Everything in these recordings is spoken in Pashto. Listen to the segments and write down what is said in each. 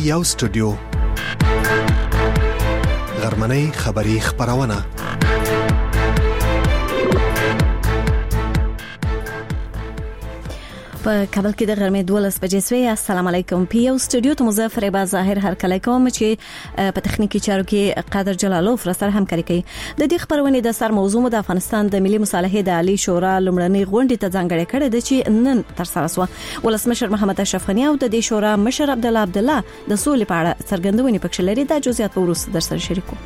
یو سټوډیو غرمنۍ خبری خبرونه په کابل کې د غرمې 12 بجې سوي. السلام علیکم. پی یو سټوډیو ته مظفر با ظاهر هر کله کوم چې په تخنیکی چارو کې قادر جلالوف را سره همکاري کوي. د دې خبرونه د سر موضوع د افغانستان د ملي مصالحې د عالی شورا لومړنۍ غونډې ته ځانګړې کړې ده چې نن تر سره شو. ولسمشر محمد اشرف غنی او د دې شورا مشر عبدالله د سولې په اړه څرګندونې پکښ لري. دا جزئیات په وروسته در سره شریکو.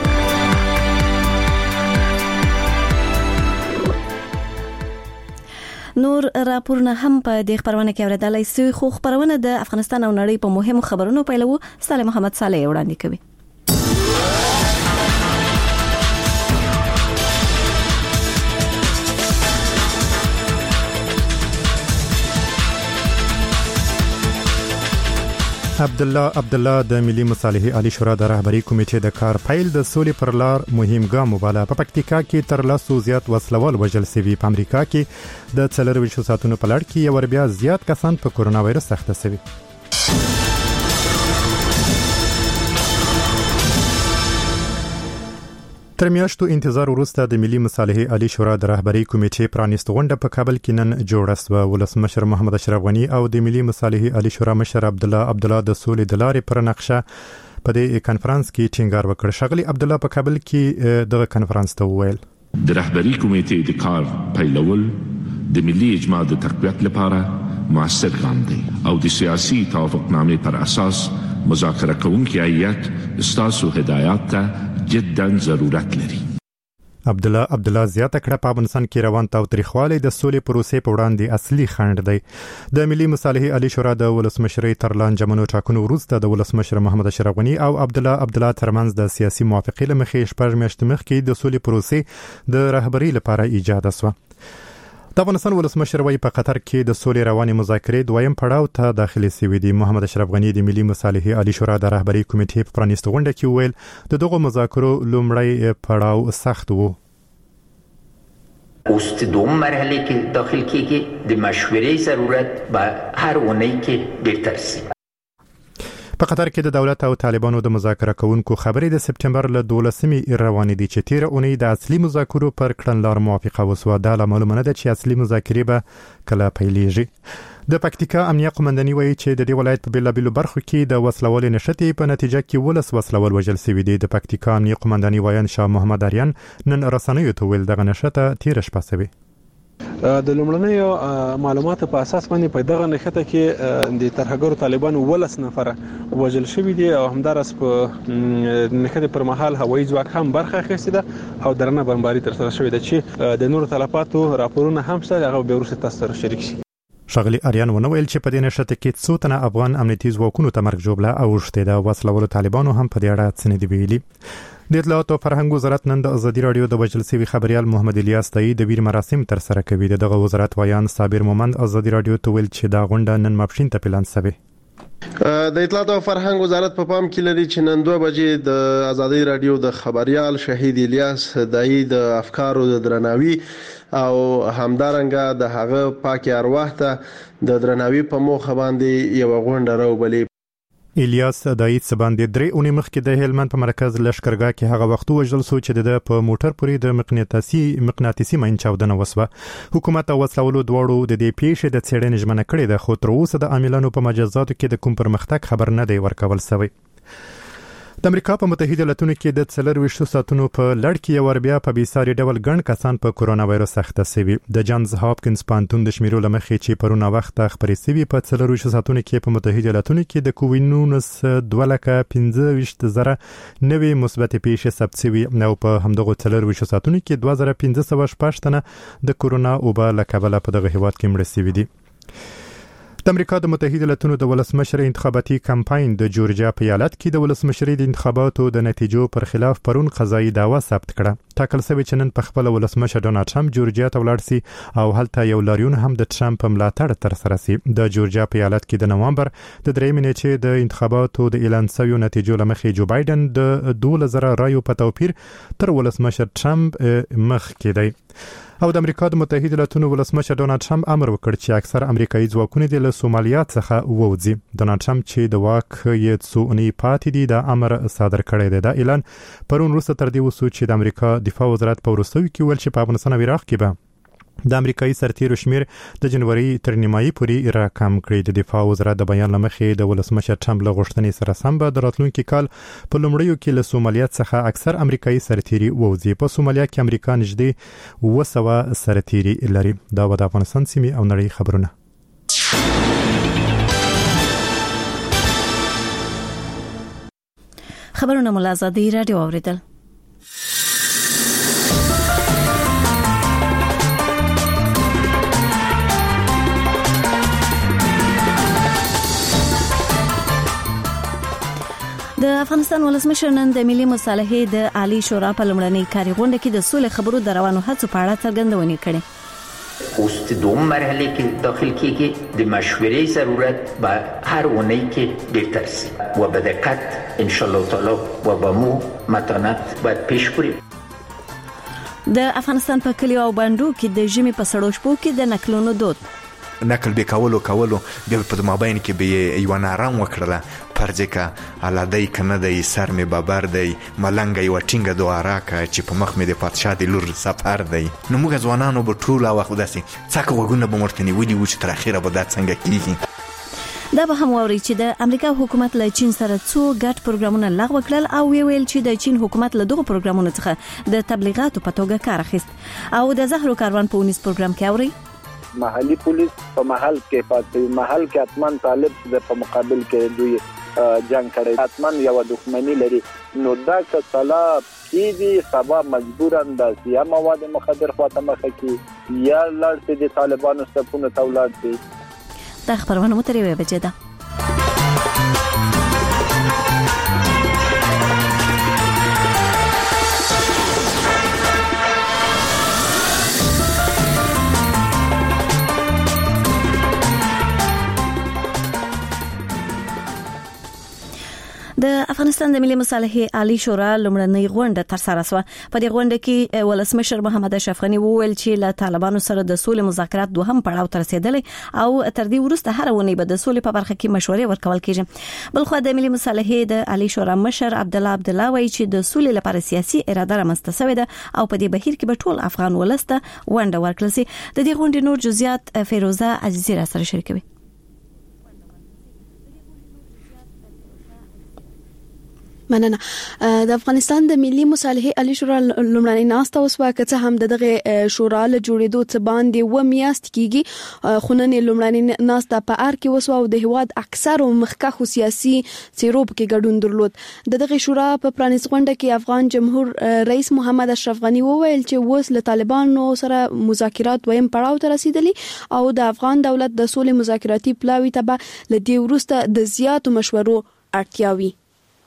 نور راپورونه هم په دې خبرونه کې اوریدلای شي. خو خبرونه د افغانستان او نړۍ په مهمو خبرونو پیلو. صالح محمد صالح وړاندې کوي. عبدالله د ملي مصالحې عالی شورا د رهبری کمیټې د کار فایل د سولې پر لار مهم ګام وباله. په پکتیکا کې تر 100 زیات وسلوال وژل شوي. په امریکا کې د 24 ساعتونو په لړ کې یو بیا زیات کسان په کورونا وایرس اخته شوي. تر میاشتو انتظار وروسته د ملي مصالحې عالی شورا د رهبری کمیټې پرانیست غونډه په کابل کې نن جوړه شوه. ولسمشر محمد اشرف غنی او د ملي مصالحې عالی شورا مشر عبدالله د سولې د لارې پر نقشه په دې کانفرنس کې ټینګار وکړ. شغلی عبدالله په کابل کې دغه کانفرنس ته وویل د رهبری کمیټې د کار پیلول د ملي اجماع د تقویت لپاره موثر ګام دی او د سیاسي توافقنامې پر اساس مذاکره کوونکي هیئت استاسو هدایات ته جدا ضرورت لري. عبدالله زیاته کړه په افغانستان کې روان تاوتریخوالی د سولې پروسې په وړاندې اصلي خنډ دی. د ملي مصالحې عالی شورا د ولسمشرۍ تر لاندې ټاکنو وروسته د ولسمشر محمد اشرف غنی او عبدالله ترمنځ د سیاسي موافقې لمخې شپږ میاشتې مخکې د سولې پروسې د رهبری لپاره ایجاد شوه. د افغانستان ولسمشر وايي په قطر کې د سولې رواني مذاکرې دویم پړاو ته داخلي شوي دي. محمد اشرف غنی د ملي مصالحې عالی شورا د رهبری کمیټې په پرانیست غونډه کې وویل د دغه مذاکرو لومړی پړاو سخت وو. اوس د دوم مرحله کې داخل کېږي د مشورې ضرورت به هر اونۍ کې ډېر شي. په قطر کې د دولت او طالبانو د مذاکره کوونکو خبرې د سپټمبر له 12مې روانې دي چې تیر اونۍ د اصلي مذاکرو پر کړنلار موافقه وسوه. دا معلومه نه ده چې اصلي مذاکرې به کله پیلېږي. د پکتیکا امنیه قومنداني وایي چې د دې ولایت په بیلابیلو برخو کې د وسلوالې نشټې په نتیجه کې 12 وسلوال وژل شوي دي. د پکتیکا امنیه قومنداني وایي شاه محمد اریان نن رسنیو ته ویل دغه نشټه تیر شپه شوی. د لومړنیو معلوماتو په اساس باندې په دغه نښته کې د ترهګرو طالبانو 12 نفر وژل شوي دي او همدارس په نښته پر مهال هوایي ځواک هم برخه اخیستې ده او درنه بمباري ترسره شوې ده چې د نورو تلفاتو راپورونه هم شته. هغه به وروسته تاسو سره شریک شي. شغلی اریان ونه ویل چې په دې نشته کې څو تنه افغان امنیتي ځواکونو ته مرګ جوړه او شته د وسلوالو طالبانو هم په دې اړه څه نه دی ویلي. د اطلاعات او فرهنګ وزارت نن د ازادي رادیو د وژل شوي خبريال محمد الیاس تایي د ویر مراسم تر سره کوي. دغه وزارت وایان صابر مومند ازادي رادیو ته ویل چې دا غونډه نن ماپښین ته پلان شوی. د اطلاعات او فرهنګ وزارت په پام کې لري چې نن 2 بجې د ازادي رادیو د خبريال شهید الیاس دایي د افکارو د درناوي او همدارنګه د هغه پاک ارواح ته د درناوي په موخه باندې یو غونډه راوبلې. الیاس دایي باندې 3 اونۍ مخکې د هلمند په مرکز لشکرګاه کې هغه وخت وژل شو چې د په موټر پورې د مقناطیسي ماین چاودنه وسوه. حکومت او وسلوالو دواړو د دې پیښې د څېړنې ژمنه کړې ده خو تر اوسه د عاملانو په مجازاتو کې د کوم پرمختګ خبر نه دی ورکول شوی. د امریکا په متحده ایالاتونو کې د 24 ساعتونو په لړ کې یو بیا په بیساري ډول ګڼ کسان په کورونا وایرس اخته شوي. د جانز هاپکینز پانتون د شمیرو لمخې چې پرونه وخت خبرې شوي په 24 ساعتونو کې په متحده ایالاتونو کې د کووید 2,15,000 نوې مثبت پیښې ثبت شوي او په همدغه 24 ساعتونو کې 2516 تنه د کورونا وبا له کبله په دغه هیواد کې مړه شوي دي. د امریکا د متحده ایالاتونو د ولسمشر انتخاباتي کمپاین د جورجیا په ایالت کې د ولسمشرۍ د انتخاباتو د نتیجو پر خلاف پرون قضایي دعوا ثبت کړه. ټاکل شوی چې نن په خپل ولسمشر ډونالد ټرمپ جورجیا ته ولاړ شي او هلته یو لاریون هم د ټرمپ په ملاتړ تر سره شي. د جورجیا په ایالت کې د نوامبر د 3 نیټې د انتخاباتو د اعلان شویو نتیجو لمخې جو بایدن د 2000 رایو په توپیر تر ولسمشر ټرمپ مخ کې دی. او د امریکا د متحده ایالاتو ولسمشر ډونالد ټرمپ امر وکړ چې اکثر امریکایي ځواکونه د سومالیا څخه ووځي. ډونالد ټرمپ چې د واک یې څونی پاتې دي د امر صادر کړی دی. دا اعلان پرون وروسته تر دې وسو چې د امریکا دفاع وزارت په وروستیو کې ویل چې په افغانستان او عراق کې به د امریکایي سرتیرو شمیر د جنوري تر نیمایي پورې راکم کړي. د دفاع وزارت د بیان لمخې د ولسمشر ټرمپ له غوښتنې سره سم به د راتلونکي کال په لومړیو کې له سومالیا څخه اکثر امریکایي سرتیري ووځي. په سومالیا کې امریکا نږدې 200 سرتیري لري. دا و د افغانستان سیمې او نړۍ خبرونه. خبرونه مو له آزادۍ رادیو اوریدل. د افغانستان ولسمشر نن د ملي مصالحې د عالی شورا په لومړنۍ کاري غونډه کې د سولې خبرو د روانو هڅو په اړه څرګندونه کړې. اوس د دوم مرحله کې داخل کېږي د مشورې ضرورت به هر اونۍ کې ډېر سي و به دقت ان شاء الله تعالی و به مو متانت باید پیش بریم. د افغانستان په کلیو او بانډو کې د ژمي په سړو شپو کې د نکلونو دود نقل به کولو بیا په مابین کې به یو نارام وکړه پرځکه علادای کنه د سر می بابر دی ملنګ یو ټینګه دواره کا چې په مخ می د پادشاه د لور سفر دی. نو موږ ځوانانو به ټول وخت داسي څاکه وګونه به مرتنی ودی و چې تر اخیره به دا څنګه کیږي. دا به هم ووري چې د امریکا حکومت له چین سره څو ګډ پروګرامونه لغوه کړل او ویل چې د چین حکومت له دغه پروګرامونو څخه د تبلیغاتو په توګه کار اخیست. او د زهرو کاروان په ونیس پروګرام کې اوري محلي پولیس په محل کې پاتې محل کې اتمن طالب د په مقابل کې دوی جنگ کړي اتمن یو دښمنی لري. نو دا کله کېږي سبا مجبورن د سیا مواد مخدر خواته مخه کې یا لړ د طالبانو صفونه تولاد دي. دا خبرونه مو ترې وې بچدا. د افغانستان د ملي مصالحې عالی شورا لومړنۍ غونډه ترسره شوه. په دې غونډه کې ولسمشر محمد اشرف غنی وویل چې له طالبانو سره د سولې مذاکرات دوهم پړاو ته رسیدلی او تر دې وروسته هر ونی به د سولې په برخه کې مشورې ورکول کیږي. بلخو د ملي مصالحې د عالی شورا مشر عبدالله وایي چې د سولې لپاره سیاسي اراده رامنځته شوې ده او په دې بهیر کې به ټول افغان ولسته ونډه ورکړل شي. د دې غونډې نور جزئیات فیروزه عزیزی را سره شریکوي. مننه. د افغانستان د ملي مصالحې عالی شورا لومړنۍ ناسته وسوه که هم دغه شورا له جوړېدو څخه باندې و میاشت کېږي خو نن لومړنۍ ناسته په ار کې وسوه او د هواد اکثر مخکخ سیاسي څیروب کې ګډون درلود. دغه شورا په پرانیست غونډه کې افغان جمهور رئیس محمد اشرف غنی وویل چې وس له طالبانو سره مذاکرات ویم پړاو ته رسیدلی او د افغان دولت د سولې مذاکراتي پلاوی ته به لدی ورسته د زیاتو مشورو اړتیا وي.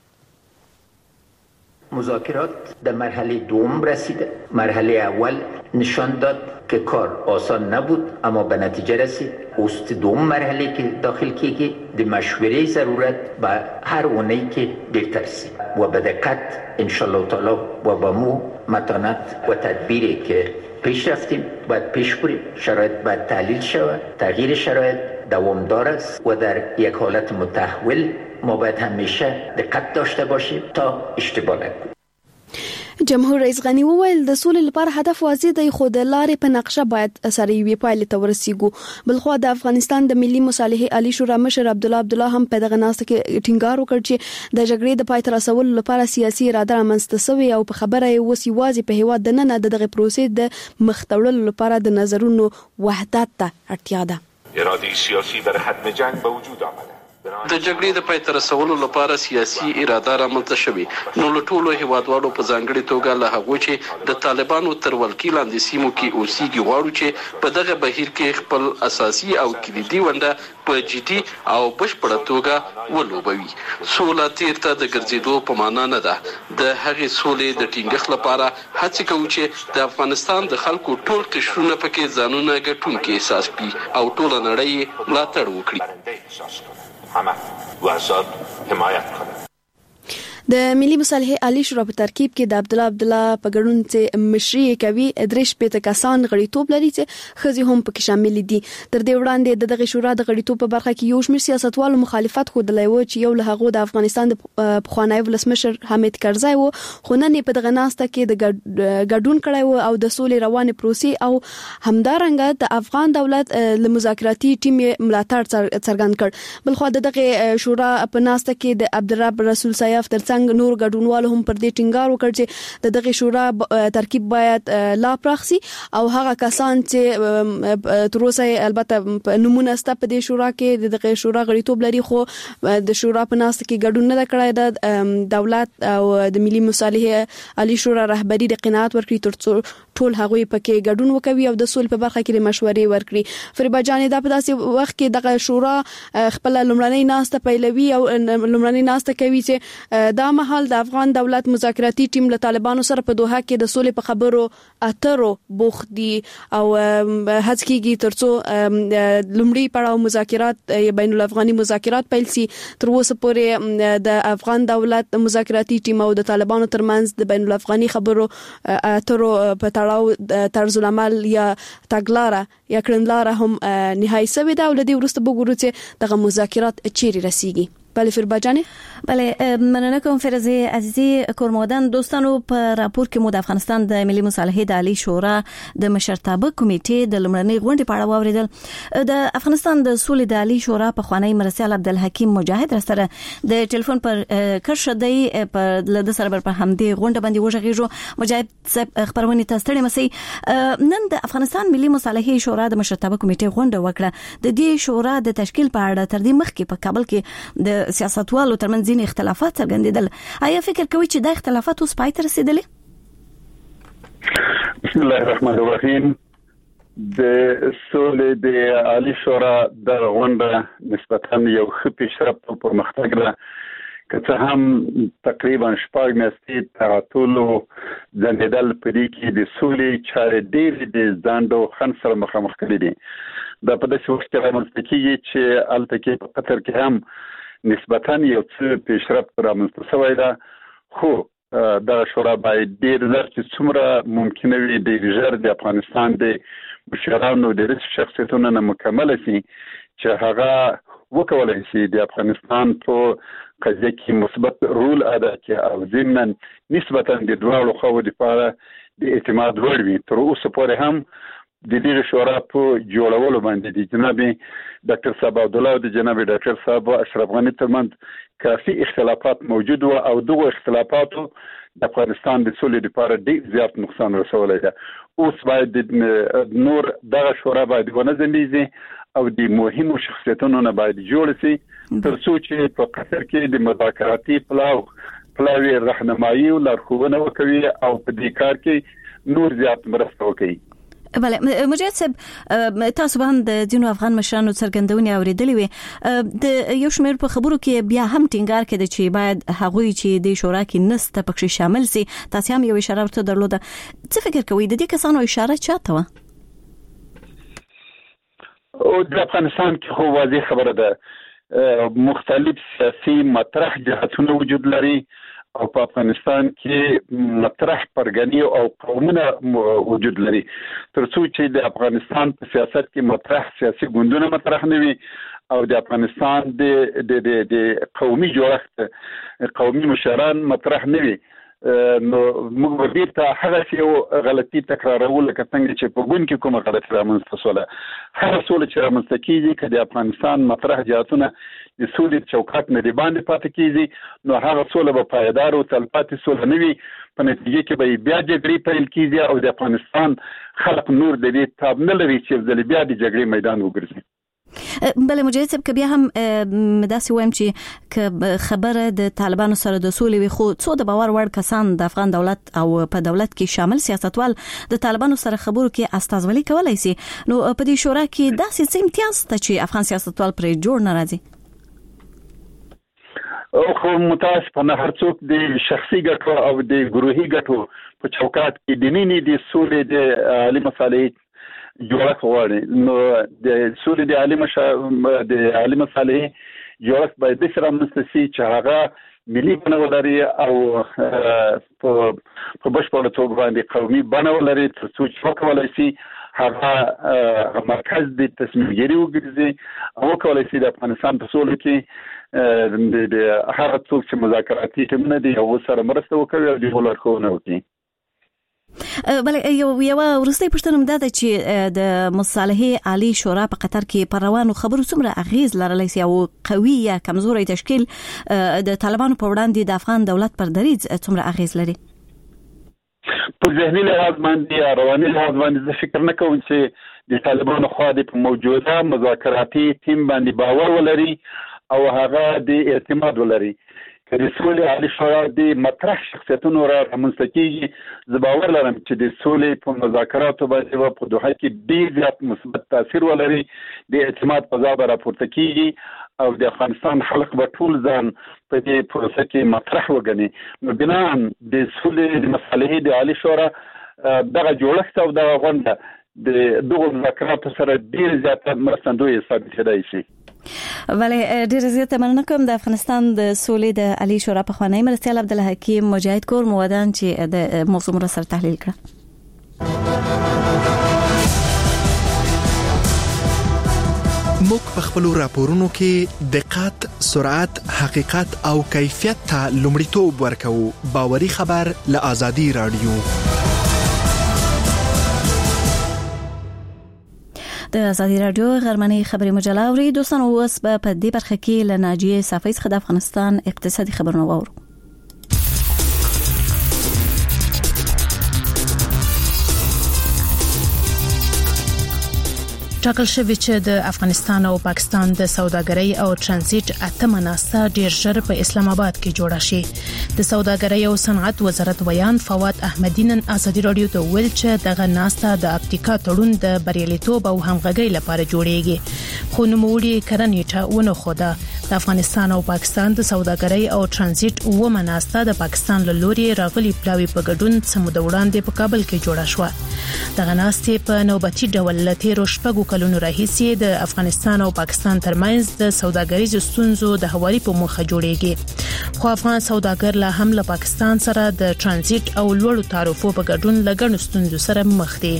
مذاکرات در مرحله دوم رسیده. مرحله اول نشان داد که کار آسان نبود اما به نتیجه رسید. اوست دوم مرحله که داخل کېږي د مشورې ضرورت به هر اونۍ کې ډېر سي و به دقت ان شاء الله تعالی و با مو متانت و تدبیری که پیش رفتیم باید پیش بریم. شرایط باید تحلیل شود. تغییر شرایط دوامدار است و در یک حالت متحول ما باید همیشه دقت داشته باشیم تا اشتباه نکنیم. جمهور رئیس غنی وویل د سولې لپاره هدف واضح دی خو د لارې په نقشه باید سره یې پایله ته ورسیږو. بلخو د افغانستان د ملي مصالحې عالی شورا مشر عبدالله هم په دغه ناسته کې ټینګار وکړ چې د جګړې د پای ته رسولو لپاره سیاسي اراده رامنځته شوې او په خبره یې وسی واضح په هیواد د نن دغه پروسې د مختړلو لپاره د نظرونو وحدت ته اړتیا ده. اراده سیاسي در حد جنگ به وجود آمده. د جګړې د پای ته رسولو لپاره سیاسي اراده رامنځته شوې. نو له ټولو هیوادوالو په ځانګړي توګه له هغو چې د طالبانو تر ولکې لاندې سیمو کې اوسېږي غواړو چې په دغه بهیر کې خپل اساسي او کلیدي ونډه په جدي او بشپړه توګه ولوبوي. سوله تیر ته د ګرځېدو په معنا نه ده. د هغې سولې د ټینګښت لپاره هڅې کوو چې د افغانستان د خلکو ټول قشرونه پکې ځانونه ګټونکي احساس کړي او ټوله نړۍ ملاتړ وکړي. همه و ازاد حمایت کنه. د ملي مصالحې عالی شورا په ترکیب کې د عبد الله په ګډون چې مشري کوي درش په کسان غړیتوب لري چې خزي هم پکې شامل دي. تر دې وړاندې دغه شورا د غړیتوب په برخه کې یو شمېر سیاستوالو مخالفت خوده و چې یو له هغه د افغانستان د پخوانی ولسمشر حامد کرزی و خو نن په دغه ناسته کې د ګډون کړی و او د سولې روانې پروسې او همدارنګه د افغان دولت له مذاکراتي ټیم ملاتړ څرګند کړ. بلخو دغه شورا په ناسته کې د عبدالرب رسول سیاف ترڅنګ نور ګډونوالو هم پر دې ټینګار وکړ چې دغه شورا ترکیب باید لا پراخ شي او هغه کسان چې تر اوسه البته نمونه ست په دې شورا کې دغه شورا غړیتوب لري خو د شورا په ناسته کې ګډون نه کړی د دولت او د ملي مصالحې عالی شورا رهبری د قناعت ورکړي تر ټول هغوی پکې ګډون وکوي او د سولې په برخه کې مشورې ورکړي. فریبا جان دا په داسې وخت کې دغه شورا خپل لومړنۍ ناسته پیلوي او لومړنۍ ناسته کوي چې دا مهال د افغان دولت مذاکراتي ټیم له طالبانو سره په دوحه کې د سولې په خبرو اترو بوخت دي او هڅه کوي ترڅو لومړی پړاو مذاکرات بین الافغاني مذاکرات پیل شي. تر اوسه پورې د افغان دولت مذاکراتي ټیم او د طالبانو ترمنځ د بین الافغاني خبرو اترو په تړاو طرز العمل یا تګلاره یا کړنلاره هم نهایی شوې ده او لدی ورسته وګورو چې دغه مذاکرات چیرې رسیږي. بله فریبا جانی. بله مننه کوم فرزي عزیزي کورمودان. دوستانو په راپور کې مو د افغانستان د ملي مصالحې د عالی شورا د مشرتابه کمیټې د لومړنۍ غونډې په اړه واوریدل. د افغانستان د سولې د عالی شورا په خوانی مرسیال عبدالحکیم مجاهد سره د ټلیفون پر کرشدي په لد سره پر همدې غونډه باندې وژغېږو. مجاهد خبرونه تاسو مسي نن د افغانستان ملي مصالحې شورا د مشرتابه کمیټې غونډه وکړه. د دې شورا د تشکیل په اړه تر دې مخکې په کابل کې د سیاستوالو ترمنځ ځینې اختلافات څرګندېدل. آیا فکر کوئ چې دا اختلافات اوس پای ته رسیدلي؟ بسم الله الرحمن الرحیم. د سولې د عالی شورا د غونډه نسبتاً یو ښه پیشرفت او پرمختګ ده که څه هم تقریبا شپږ میاشتې تعطل او ځنډېدل په دې کې د سولې چارې ډېرې د ځانډ او خنډ سره مخامخ کړي دي. دا په داسې وخت کې رامنځته کېږي چې هلته کې په قطر کې هم نسبتاً یو څه پیشرفت رامنځته شوی ده خو دغه شورا باید ډېر ژر چې څومره ممکنه وي ډېر ژر د افغانستان د مشرانو د رئیس شخصیتونو نه مکمله شي چې هغه وکولای شي د افغانستان په قضیه کې مثبت رول ادا کړي او ضمناً نسبتاً د دواړو خواو لپاره د اعتماد وړ وي. تر اوسه پورې هم د دې شورا په جوړولو باندې د جناب ډاکټر صاحب عبدالله او د جناب ډاکټر صاحب اشرف غنی ترمنځ کافي اختلافات موجود و او دغه اختلافاتو د افغانستان د سولې لپاره ډېر زیات نقصان رسولی ده. اوس باید نور دغه شورا باید ونظمیږي او د مهمو شخصیتونو نه باید جوړ شي ترڅو چې په قطر کې د مذاکراتي پلاوی راهنمایي او لارښوونه وکړي او په دې کار کې نور زیات مرسته وکړي. بله مجاهد صاحب تاسو به هم د ځینو افغان مشرانو څرګندونې اورېدلې وي. د یو شمېر په خبرو کې بیا هم ټینګار کړی چې باید هغوی چې د شورا کې نسته پکې شامل سي. تاسو هم یو اشاره ورته درلوده. څه فکر کوئ د دې کسانو اشاره چاته وه؟ او د افغانستان کې خو واضح خبره ده مختلف سیاسي مطرح جهتونه وجود لري او په افغانستان کې مطرح پرګنی او قومونه وجود لري. ترڅو چې د افغانستان په سیاست کې مطرح سیاسي ګوندونه مطرح نه وي او د افغانستان د قومي جوړښت قومي مشران مطرح نه وي نو موږ ورته هغه یو غلطي تکرارول لکه څنګه چې په ګوند کې کومه غلطي رامنځته شوله. هر څول چې رامنځته کیږي چې د افغانستان مطرح جهتونه د سولې چوکاټ نه دی باندې پاتې کیږي نو هغه څول به پایدار او تلپاتې سول نه وي. په نتیجه کې به بیا جګړې پیل کیږي او د افغانستان خلک نور د دې تاب نه لري چې ځل بیا د جګړې میدان وګرځي. بله مجاهد صاحب که بیا هم داسې وایم چې که خبره د طالبانو سره د سولې وي خو څو د باور وړ کسان د افغان دولت او په دولت کې شامل سیاستوال د طالبانو سره خبرو کې استازولي کولای شي نو په دې شورا کې داسې څه امتیاز شته چې افغان سیاستوال پرې جوړ نه راځي؟ خو متاسفانه هر څوک د شخصي ګټو او د ګروهي ګټو په چوکاټ کې د نینې د سولې د عالي مصالحې جوړښت غواړي نو د سولې د عالي مصالحې جوړښت باید د سره رامنځته شي چې هغه ملي بڼه ولري او په بشپړه توګه باندې قومي بڼه ولري تر څو چې وکولای شي هغه مرکز د تصمیمګیري وګرځي او وکولای شي د افغانستان په سولو کې د هغه څوک چې مذاکراتي ټیمونه دي او سره مرسته وکړي او د ولرخونه وکړي. بل یو ورسته پښتنه مده چې د مصالحه عالی شورا په قطر کې پر روانو خبرو څومره اغیز لرلی سي او قوي یا کمزوري تشکیل د طالبانو په وړاندې د افغان دولت پر دریځ څومره اغیز لري؟ په ذهني لحاظ باندې رواني لحاظ باندې زه فکر نه کوم چې د طالبانو خوا د موجوده مذاکراتي ټیم باندې باور ولري او هغه د اعتماد ولري. د سولې عالی شورا د مطرح شخصیتونو را رامنځته کیږي. زه باور لرم چې د سولې په مذاکراتو باندې په دوحه کې ډېر زیات مثبت تاثیر ولري. د اعتماد فضا به راپورته کیږي او د افغانستان خلک به ټول ځان په دې پروسه کې مطرح وګڼي. نو بنا د سولې د مصالحې د عالی شورا دغه جوړښت او دغه غونډه د دغه مذاکراتو سره ډېر زیات مرستندوی ثابتېدای شي. ولی ډیر زیاته مننه کوم د افغانستان د سولې د عالی شورا په خوانی مرستیال عبدالحکیم مجاهد کور مودان چې د موضوع سره تحلیل کړ. موږ په خپل راپورونو کې دقت، سرعت، حقیقت او کیفیت ته لومړیتوب ورکوو. باوري خبر له آزادي رادیو. د آزادي رادیو غرمنۍ خبري مجله اوري دوستان. اوس په دې برخه کې له ناجیه صافی څخه د افغانستان اقتصادي خبرونه واورو. ټاکل شوی چې د افغانستان او پاکستان د سوداګرۍ او ترانزیت اتمه ناسته ډیر ژر په اسلام آباد کې جوړه شي. د سوداګرۍ او صنعت وزارت ویان فواد احمدی نن آزادي رادیو ته ویل چې دغه ناسته د اپتیکا تړون د بریالیتوب او همغږۍ لپاره جوړیږي. خو نوموړي کرنیټه ونه خوده. د افغانستان او پاکستان د سوداګرۍ او ترانزیت ومه ناسته د پاکستان له لوري راغلي پلاوی په ګډون سمود وړاندې په کابل کې جوړه شو. دغه ناسته په نوبتي ډول لته روشپګو کلونو راهیسې د افغانستان او پاکستان ترمنځ د سوداګریزو ستونزو د حوالي په موخه جوړیږي. خو افغان سوداګر لا هم له پاکستان سره د ترانزیت او لوړو تعرفو په ګډون لګڼو ستونزو سره مخ دي.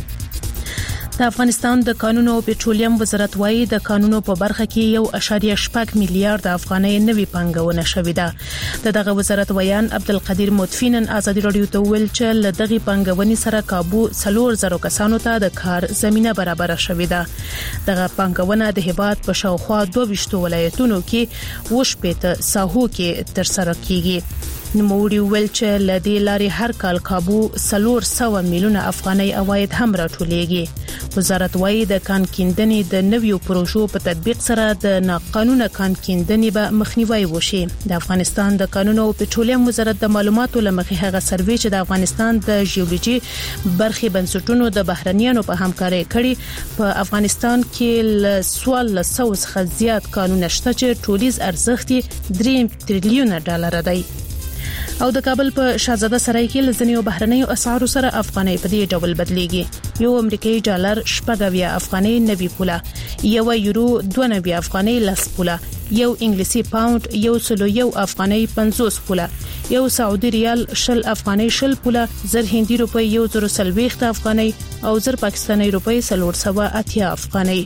د افغانستان د کانونو او پټرولیم وزارت وايي د کانونو په برخه کې 1.8 میلیارډ افغانۍ نوي پانګونه شوې ده. دغه وزارت ویان عبدالقدیر مدفینن آزادي رادیو ته ویل چې له دغه پانګونې سره کابو 3000 کسانو ته د کار زمينه برابر شوې ده. دغه پانګونه د هیواد په شاوخوا 22 ولایتونو کې وشپېته ساحو کې تر سره کیږي. نوموړي ویل چې لدې لارې هر کال کابو 300 میلیونه افغانۍ عواید هم راټولېږي. وزارت وايي د کان کیندنې د نویو پروژو په تطبیق سره د ناقانونه کان کیندنې به مخنیوي وشي. د افغانستان د کانونو او پټرولیم وزارت د معلوماتو لمخې هغه سروې چې د افغانستان د جیولوژي برخې بنسټونو د بهرنیانو په همکارۍ کړي په افغانستان کې له 100 څخه زیات کانونه شته چې ټولیز ارزښت 3 تریلیون ډالر دی. او د کابل په شاهزاده سرای کې لزنیو بهرنیو اسعارو سره افغانۍ په دې ډول بدليږي. یو امریکایي ډالر 90 افغانۍ 90 پوله، یو یورو 92 افغانۍ 10 پوله، یو انګلیسي پاوند 101 افغانۍ 50 پوله، یو سعودي ریال 20 افغانۍ 20 پوله، زر هندي روپۍ 140 افغانۍ او زر پاکستاني روپۍ 380 افغانۍ.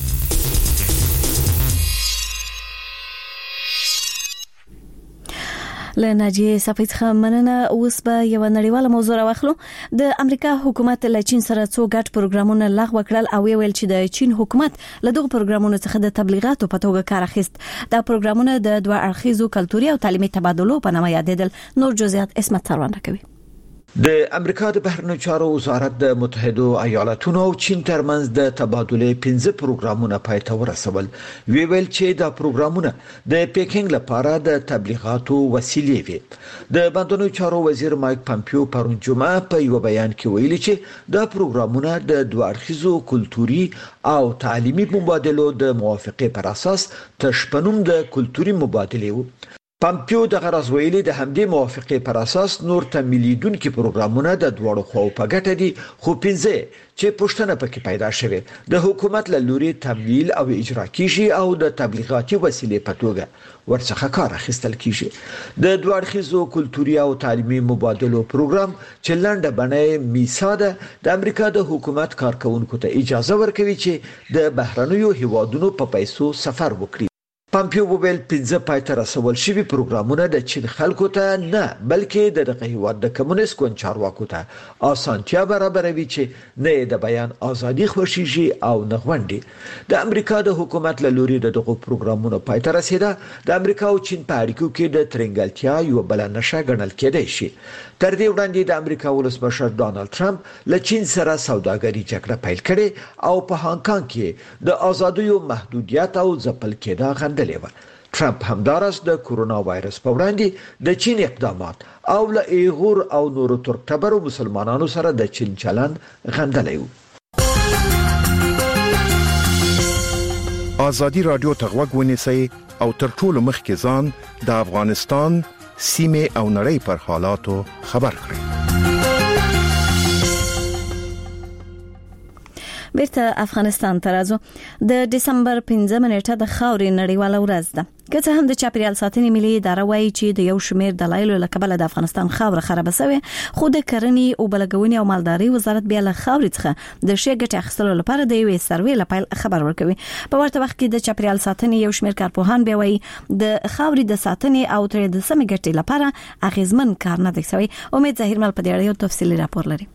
لناجیه صافی څخه مننه. اوس به یو نړیواله موضوع راوخلو. د امریکا حکومت له چین سره څو ګډ پروګرامونه لغوه کړل او ویل چې د چین حکومت له دغه پروګرامونو څخه د تبلیغاتو په توګه کار اخیست. دا پروګرامونه د دوه اړخیزو کلتوري او تعلیمي تبادلو په نامه یادېدل. نور جزئیات اسمت تروان راکوي. د امریکا د بهرنیو چارو وزارت د متحده ایالاتونو او چین ترمنځ د تبادلې 15 پروګرامونه پای ته ورسول. ویل چې دا پروګرامونه د پیکینګ لپاره د تبلیغاتو وسیلې وي. د بهرنیو چارو وزیر مایک پامپیو پرون جمعه په یو بیان کې ویلي چې دا پروګرامونه د دوه اړخیزو کلتوري او تعلیمي مبادلو د موافقې پر اساس تشپنوم د کلتوري مبادلې وو. پامپیو د غرض ویلي د همدې موافقې پر اساس نور تمویلونکي پروګرامونه د دوړو خو په ګټه دي خو پنځه چې پښتنه پکې پیدا شوه د حکومت له لوري تمویل او اجرا کیږي او د تبلیغاتي وسیلې په توګه ورڅخه کار اخیستل کیږي د دوه اړخیزو کلتوري او تعلیمي مبادلو پروګرام چې لنډه بڼه میساده د امریکا د حکومت کارکونکو ته اجازه ورکوي چې د بهرنیو هیوادونو په پیسو سفر وکړي پامپیو وویل 15 پایته رسول شوی پروګرامونه د چین خلکو ته نه بلکې د دغه هیواد د کمونیست ګوند چارواکو ته اسانتیا برابروي چې نه د بیان ازادي خوشيږي او نه غونډي د امریکا د حکومت له لوري دغه پروګرامونه پایته رسیده د امریکا او چین په اړیکو کې د ترنګلتیا یو بل نشه ګڼل کېدای شي تر دې وړاندې د امریکا ولسمشر ډانلډ ټرمپ له چین سره سوداګري جګړه پیل کړې او په هانګ کانګ کې د ازادیو محدودیت او ځپل کېدا غندلې و ټرمپ همدارس د کورونا وایرس په وړاندې د چین اقدامات او له ایغور او نورو ترکتبرو مسلمانانو سره د چین چلند غندلی و ازادي رادیو ته غوږ ونیسئ او تر ټولو مخکې ځان د افغانستان سیمه او نړۍ پر حالاتو خبر کړئ بیرته افغانستان ته راځو د دسمبر 15 نیټه د خاورې نړیواله ورځ ده که څه هم د چاپیریال ساتنې ملي اداره وایي چې د یو شمېر دلایلو له کبله د افغانستان خاوره خرابه شوې خو د کرنې او بلګونې او مالداري وزارت بیا له خاورې څخه د شی ګټې اخیستلو لپاره د یوې سروې لپاره خبر ورکوي په ورته وخت کې د چاپیریال ساتنې یو شمېر کارپوهان بیا وایي د خاورې د ساتنې او تر د سمې ګټې لپاره اغیزمن کار نه دی شوی امید ظاهر مل په دې اړه یو تفصیلي راپور لري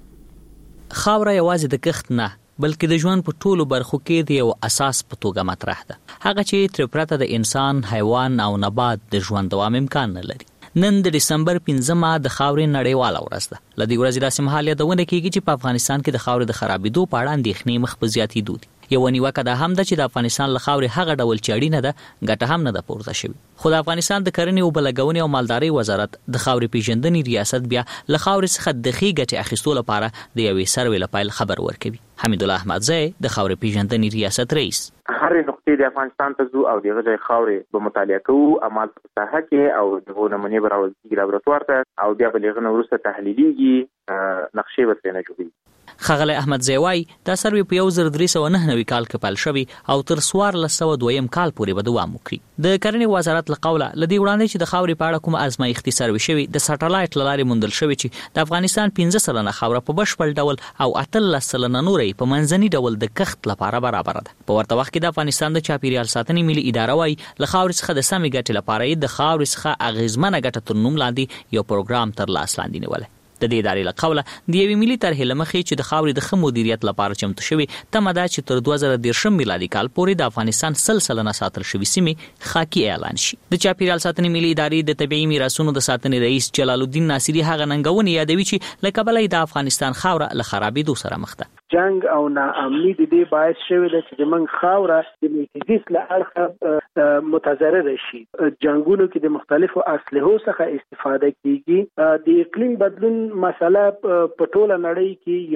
خاوره یوازې د کښت نه بلکې د ژوند په ټولو برخو کې د یو اساس په توګه مطرح ده هغه چې تر پرته د انسان، حیوان او نبات د ژوند دوام امکان نه لري نن د دسمبر 15 د خاورې نړیواله ورځ ده لدې ورځې داسې مهال یادونه کیږي چې په افغانستان کې د خاورې د خرابېدو په اړه اندېښنې مخ په زیاتېدو دي یو نیوکه ده هم ده چې د افغانستان له خاورې هغه ډول چې اړینه ده ګټه هم نه ده پورته شوې خو د افغانستان د کرنې او بلګونې او مالدارۍ وزارت د خاورې پیژندنې ریاست بیا له خاورې څخه د ښې ګټې اخیستو لپاره د یوې سروې لپاره خبر ورکوي حمید الله احمدزی د خاورې پیژندنې ریاست رئیس هر نقطې د افغانستان ته ځو او دغه ځای خاورې به مطالعه کوو عمل په ساحه کې او دغه نمونې به راوځي لابراتوار ته او بیا به له هغه وروسته تحلیلیږي نقشې ورته نه جوړیږي خغله احمدزی وای دا سروې په 1399 کال کې پیل شوی او تر 1402 کال پورې به دوام وکړي د کرنې وزارت له قوله لدی وړاندې چې د خاورې په اړه کوم ازمایښتي سروې شوی د سټلایټ لارې موندل شوی چې د افغانستان 15% خاوره په بشپړ ډول او 18% نورې په منځني ډول د کښت لپاره برابر ده په ورته وخت کې د افغانستان د چاپیریال ساتنې ملي اداره وای له خاورې څخه د سمې ګټې لپاره د خاورې څخه اغیزمنه ګټه تر نوم لاندې یو پروګرام تر لاس لاندې نیولای د دې ادارې له قوله د یوې ملي طرحې له مخې چې د خاورې د ښه مدیریت لپاره چمتو شوی تمه ده چې تر 2013 میلادي کال پورې د افغانستان 100% ساتل شوی سیمې خاکي اعلان شي د چاپیریال ساتنې ملي ادارې د طبيعي میراثونو د ساتنې رئیس جلال الدین ناصری هغه ننګونې یادوي چې له کبله د افغانستان خاوره له خرابېدو سره مخ ده جنگ او ناامني د دې باعث شوی ده چې موږ خاوره د میتیزیس له اړخه متضرر شي جنگونو کې د مختلفو اسلحو څخه استفاده کیږي د اقلیم بدلون مسله په ټوله نړۍ کې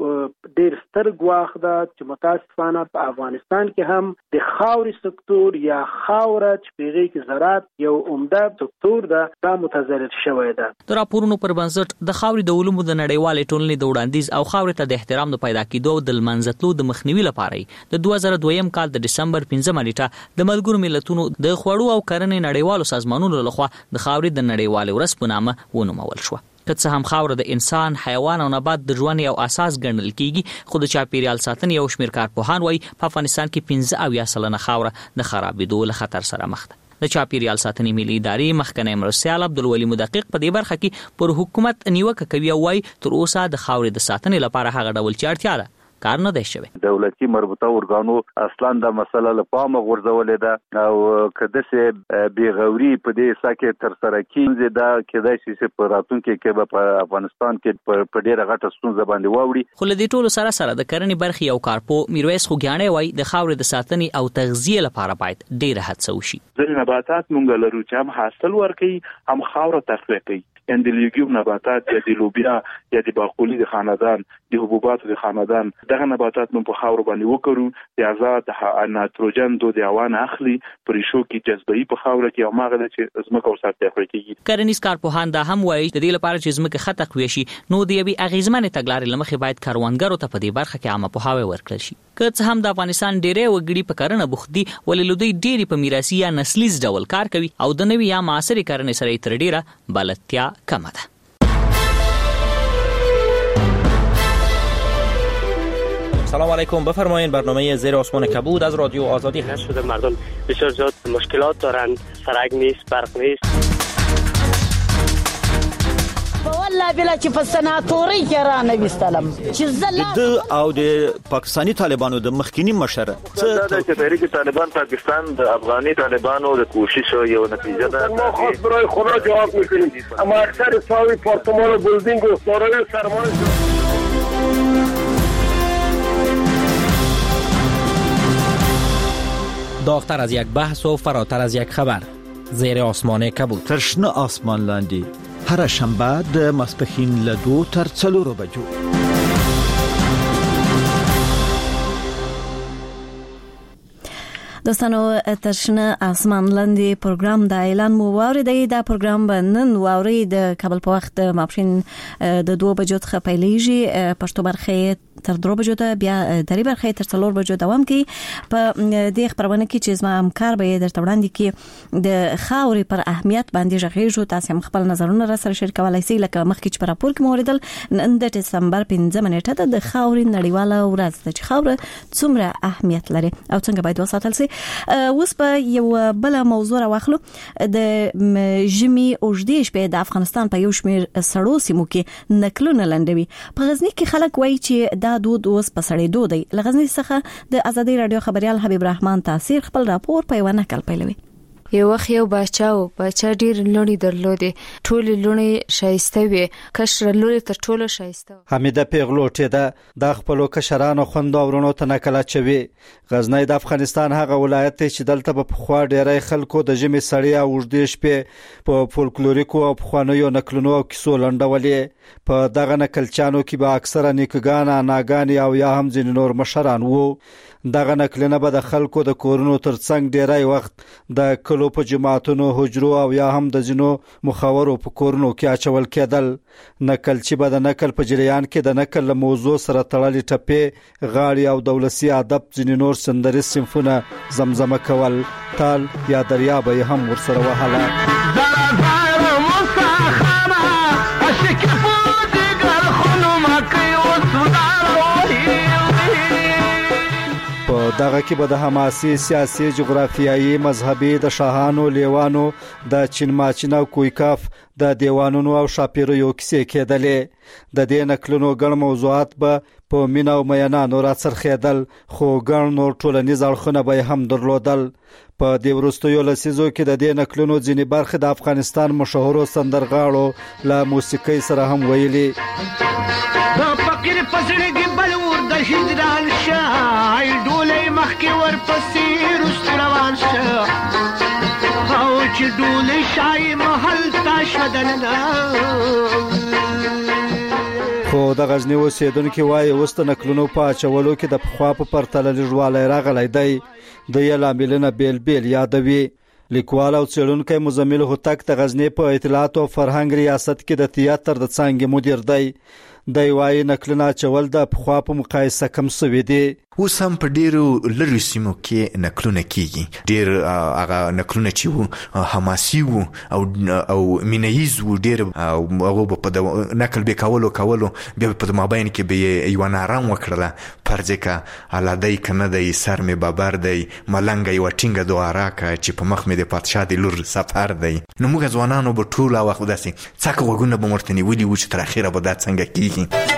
یو ډېر ستر ګواښ ده چې متاسفانه په افغانستان کې هم د خاورې سکتور یا خاوره چې په هغې کې زراعت یو عمده سکتور ده دا متضرر شوی ده د راپورونو پر بنسټ د خاورې د علومو د نړیوالې ټولنې د وړاندیز او خاورې ته د احترام د پیدا کېدو د لمنځتلو د مخنیوي لپاره د 2002 کال د دسمبر 15 نیټه د ملګرو ملتونو د خوړو او کرنې نړیوالو سازمانونو لخوا د خاورې د نړیوالې ورځ په نامه ونومول شو که څه هم خاوره د انسان، حیوان او نبات د ژوند یو اساس ګڼل کیږي خو د چاپیریال ساتنې یو شمېر کارپوهان وایي په افغانستان کې 15% خاوره د خرابېدو له خطر سره مخ ده د چاپیریال ساتنې ملي ادارې مخکنی مرستیال عبدالولي مدقق په دې برخه کې پر حکومت نیوکه کوي او وایي تر اوسه د خاورې د ساتنې لپاره هغه ډول چې اړتیا ده کار نه دی شوی دولتي مربوطه ارګانو اصلا د مسله لپاره غورځولې ده او کده سه بیغوري په دې سکه تر سره کیږي دا کېدای شي چې په راتلونکي کې په افغانستان کې په ډیره غټه ستونزه باندې واوړي خو لدې ټولو سره د کرنې برخې یو کارپو میرویس خوګیاڼی وای د خاورې د ساتنې او تغذیه لپاره باید ډیره هڅه وشي ځینې نباتات مونږ لرو چې هم حاصل ورکوي هم خاوره تقویه کوي. د لیګیوم نباتات یا د لوبیا یا د باقولي د خاندان د حبوباتو د خاندان دغه نباتات مونږ په خاور باندې وکړو د آزاد نایتروجن د هوا نه اخلي پرېښو کې جذبوي په خاور کې او ماغه چې زمکه او ساتي کېږي. کرنیز کارپوهان دا هم وایي د دې لپاره چې زمکه خطه قوي شي نو د یوې اغیزمنې تګلارې لمخې باید کاروانګرو ته په دې برخه کې عامه پوهاوی ورکړل شي. که څه هم د افغانستان ډېری وګړي په کرنه بوخت دي ولې لودي ډېری په میراثي یا نسلیز ډول کار کوي او د نوي یا معاصرې کرنې سره تر ډېره بلدتیا کمه ده. سلام علیکم، بفرمایید. برنامه زیر آسمان کبود از رادیو آزادی هست. شده مردم بسیار زیاد مشکلات دارند، سرک نیست، برق نیست. والله بلا چې په سناتوري کې را نه وستلم چې زله او د پاکستانی طالبانو د مخکینی مشر څه د تحریک طالبان پاکستان د افغاني طالبانو د کوشش یو نتیجه ده. ما خاص برای خدا جواب میکنیم اما اکثر ساوی پارتمان و بلدینگ و دارای سرمایه داغتر از یک بحث و فراتر از یک خبر. زیر آسمان کبود. ترشنه آسمان لاندی هر شنبه د ماسپښین له 2 تر 4 بجو. دوستانو ترشنه آسمان لاندې پروګرام د اعلان مو واوریدئ. دا پروګرام به نن واوري د کابل په وخت ماپښین د 2 بجو څخه پیلېږي. پښتو برخه تر 3 بجو ته، بیا درې برخه تر 4 بجو دوام کوي. په دې خبرونه کې چې زما همکار به درته وړاندې کې د خاورې پر اهمیت باندې ژغېږو. تاسو هم خپل نظرونه را سره شریک کولای شئ. لکه مخکې چې په راپور کې موریدل نن د دسمبر 5 نیټه د خاورې نړیواله ورځ ده چې خاوره څومره اهمیت لري او څنګه باید وساتل شي. اوس په یو بل موضوع راوخلو. د ژمي اوږدې شپې د افغانستان په یو شمېر سړو سیمو کې نکلونه لنډوي. په غزني کې خلک وایي چې دا دود اوس په سړېدو دی. له غزني څخه د ازادي رادیو خبريال حبیب رحمان تاثیر خپل راپور په یو نقل پیلوي. یو وخت یو بچا ډیر لونی درلودې، ټول لونی شایسته وي، کشر لونی تر ټولو شایسته. حمیده پیغلوټه ده د خپل کشرانو خوند اورونو ته نکله چوي. غزنی د افغانستان هغه ولایت چې دلته په خوا ډیری خلکو د ژمي سړی او اوږدې شپې په فولکلوریکو او خوانیو نکلونو او کیسو لنډولې. په دغه نکلچانو کې به اکثره نیکګان، ناګان او یا هم ځینې نور مشران وو. دغه نکلونه به د خلکو د کورونو ترڅنګ ډیری وخت د کلو په جماعتونو، حجرو او یا هم د ځینو مخاورو په کورونو کې اچول کېدل. نکلچی به د نکل په جریان کې د نکل له موضوع سره تړلې ټپې، غاړې او دولسي ادب، ځینې نور سندري صنفونه زمزمه کول. تال یا دریا به هم ورسره وهله. دغه کې به د حماسي، سیاسي، جغرافیایي، مذهبي، د شاهانو، لیوانو، د چین ماچین او کویکاف د دیوانونو او شاپیریو کیسې کېدلې. د دې نکلونو ګڼ موضوعات به په مینا او میانانو راڅرخېدل، خو ګڼ نور ټولنیز اړخونه به هم درلودل. په دې وروستیو لسیزو کې د دې نکلونو ځینې برخې د افغانستان مشهورو سندرغاړو له موسیقۍ سره هم ویلي. د فقیر پسړګي بلور د هجران شای ډولې مخکې ورپسې رست روان شه او چې ډولې شای محل تا شدننا. خو د غزنی اوسیدونکو وایي اوس د نکلونو په اچولو کې د پخوا په پرتله لږوالی راغلی دی. د یې لاملونه بیل بیل یادوي. لیکوال او څېړونکی مزمل هوتک د غزنی په اطلاعات او فرهنګ ریاست کې د تیاتر د څانګې مدیر دی. د وایي نکلونه اچول د پخوا په مقایسه کم شوي دي. اوس هم په ډیرو لرې سیمو کې نکلونه کیږي. ډیر هغه نکلونه چې وو حماسي وو او مینه‌یز وو. ډیر هغه په نکل به کولو بیا په مابین کې به یو نارام وکړله. پرځکه علادی کنه دی، سر می بابر دی، ملنګ یو ټینګه دواره کا چې په مخ می د پادشاه د لور سفر دی. نو موږ ځوانانو به ټول وخت داسې څکه وګونه به مرتنی ویلی و چې تر اخره به دا څنګه کیږي.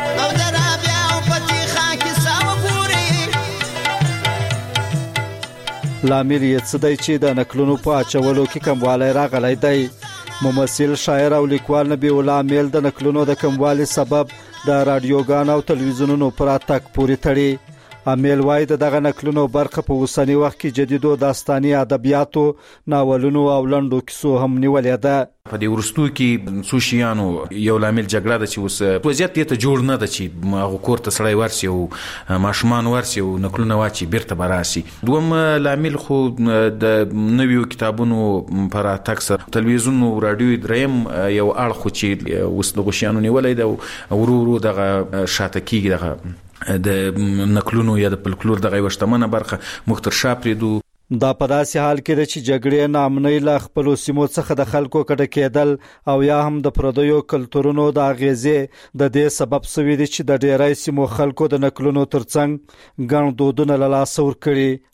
لامل یې څه دی چې د نکلونو په اچولو کې کموالی راغلی دی. ممثل، شاعر او لیکوال نبی الله میل د نکلونو د کموالي سبب د رادیوګانو او تلویزیونونو پر اتک پورې تړي. امیل وای دغه نکلونو برخه په اوسنی وخت کې جديدو داستاني ادبیاتو ناولونو او لنډو کیسو هم نیولې ده. په دې ورستو کې سوشيانو یو لامل جګړه ده چې اوس وضعیت ته جوړ نه ده چې هغه کور ته سړی ورسي او ماشومان ورسي او نکلونه واچي بیرته براسي. دوم لامل خو د نویو کتابونو پر تکسر تلویزیون او رادیو دریم یو اړ خو چې اوس د غشيانو نیولې ده ورورو دغه شاته کیږي دغه د نکلونو یا د فلکلور دغه وشتمنه برخه مختر شاپریدو. دا په داسې حال کې ده چې جګړې نامنۍ له خپل سیمو څخه د خلکو کډه کېدل او یا هم د پردیو کلتورونو د اغیزې د دې سبب شوی دی چې د ډیری سیمو خلکو د نکلونو ترڅنګ ګڼ دودونه له لاسه ورکړي